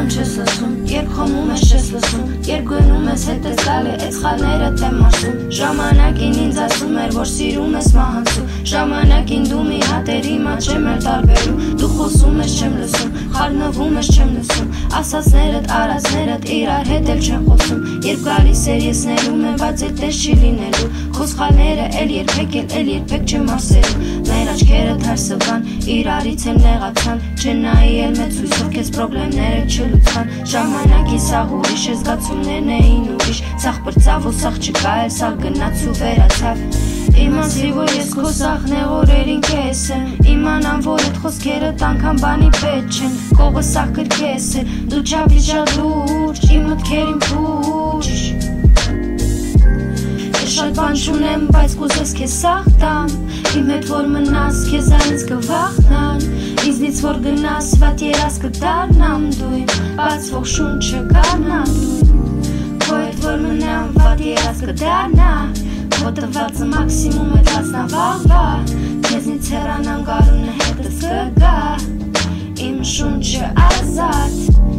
բան չես լսում, երբ խմում ես չես լսում, երբ գնում ես հետ ես գալի, այդ սխալներդ եմ ասում, ժամանակին ինձ ասում էր, որ սիրում ես մահացու, ժամանակին դու մի հատեր հիմա չեմ էլ տարբերում, դու խոսում ես չեմ լսում, խառնվում ես չեմ լսում, ասածներդ, արածներդ իրար հետ էլ չեն խոսում, երբ գալիս էր ես ներում եմ, բայց էլ տես չի լինելու, քո սխալները էլ երբեք չեմ ասելու, մեր աչքերը թարսվան, իրարից էլ նեղացան, չնայի էլ մեծ հույսով քեզ պրոբլեմները չլուծան, ժամանակի սաղ ուրիշ է, զգացումներն էին ուրիշ, սաղ պրծավ ու սաղ չկա էլ, սաղ գնաց ու վերացավ, իմացի որ ես քո սաղնեղ օրերին քեզ եմ, իմանամ որ այդ խոսքերդ անգամ բանի պետ չեն, կողը սաղ կրկես է, դու չափից շատ լուրջ, իմ մտքերին փուչ, ես շատ բան չունեմ, բայց կուզես քեզ սաղ տամ, իմ հետ որ մնաս, քեզանից կվախնան, ինձնից որ գնաս, վատ երաս կդառնամ դույն, բացվող շունչը կարնամ դույն, քո հետ որ մնամ, վատ երաս կդառնամ, քո տվածը մաքսիմում հետ հասնավաղվա, քեզնից հեռանամ գարունը հետս կգա, իմ շունչը ազատ